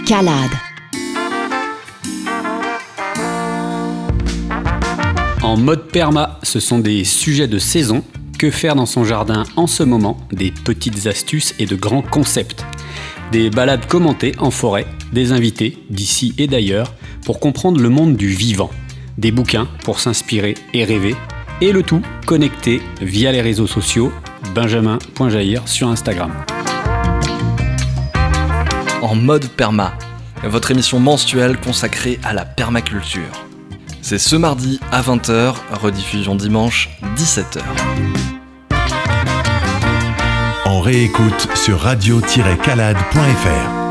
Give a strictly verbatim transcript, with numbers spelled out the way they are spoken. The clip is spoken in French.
Calade. En mode perma, ce sont des sujets de saison. Que faire dans son jardin en ce moment? Des petites astuces et de grands concepts. Des balades commentées en forêt, des invités d'ici et d'ailleurs pour comprendre le monde du vivant. Des bouquins pour s'inspirer et rêver. Et le tout connecté via les réseaux sociaux benjamin point jair sur Instagram. En mode perma, votre émission mensuelle consacrée à la permaculture. C'est ce mardi à vingt heures, rediffusion dimanche dix-sept heures. En réécoute sur radio tiret calade point f r.